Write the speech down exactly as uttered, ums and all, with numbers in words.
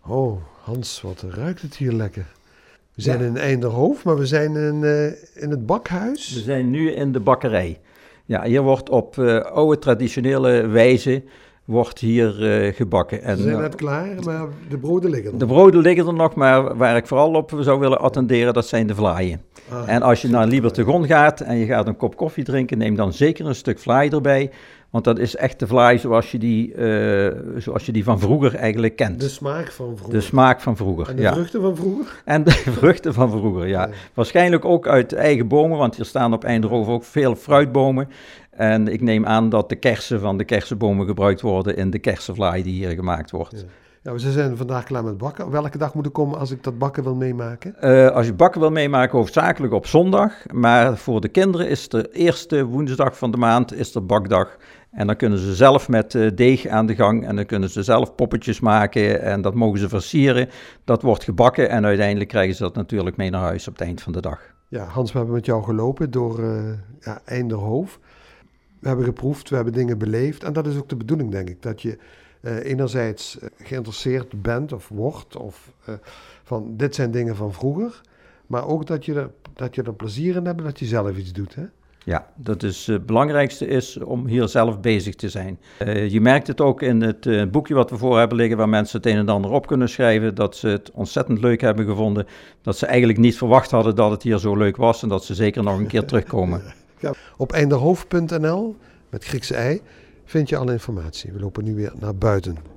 Oh, Hans, wat ruikt het hier lekker. We zijn ja. in Einderhoofd, maar we zijn in, uh, in het bakhuis. We zijn nu in de bakkerij. Ja, hier wordt op uh, oude traditionele wijze wordt hier uh, gebakken. En, Ze zijn net klaar, maar de broden liggen er nog. De broden liggen er nog, maar waar ik vooral op zou willen attenderen, dat zijn de vlaaien. Ah, en als je naar Liebertegon gaat en je gaat een kop koffie drinken, neem dan zeker een stuk vlaai erbij. Want dat is echt de vlaai zoals je die, uh, zoals je die van vroeger eigenlijk kent. De smaak van vroeger. De smaak van vroeger, En de ja. vruchten van vroeger? En de vruchten van vroeger, ja. ja. Waarschijnlijk ook uit eigen bomen, want hier staan op Einderhoven ook veel fruitbomen. En ik neem aan dat de kersen van de kersenbomen gebruikt worden in de kersenvlaai die hier gemaakt wordt. Ja. Ja, we zijn vandaag klaar met bakken. Op welke dag moet ik komen als ik dat bakken wil meemaken? Uh, als je bakken wil meemaken, hoofdzakelijk op zondag. Maar voor de kinderen is de eerste woensdag van de maand is er bakdag. En dan kunnen ze zelf met uh, deeg aan de gang en dan kunnen ze zelf poppetjes maken en dat mogen ze versieren. Dat wordt gebakken en uiteindelijk krijgen ze dat natuurlijk mee naar huis op het eind van de dag. Ja, Hans, we hebben met jou gelopen door uh, ja, Einderhoofd. We hebben geproefd, we hebben dingen beleefd en dat is ook de bedoeling, denk ik, dat je uh, enerzijds uh, geïnteresseerd bent of wordt of uh, van dit zijn dingen van vroeger, maar ook dat je er, dat je er plezier in hebt en dat je zelf iets doet, hè? Ja, dat is, uh, het belangrijkste is om hier zelf bezig te zijn. Uh, je merkt het ook in het uh, boekje wat we voor hebben liggen, waar mensen het een en ander op kunnen schrijven, dat ze het ontzettend leuk hebben gevonden, dat ze eigenlijk niet verwacht hadden dat het hier zo leuk was en dat ze zeker nog een keer terugkomen. Ja, op einderhoofd punt n l met Griekse ei vind je alle informatie. We lopen nu weer naar buiten.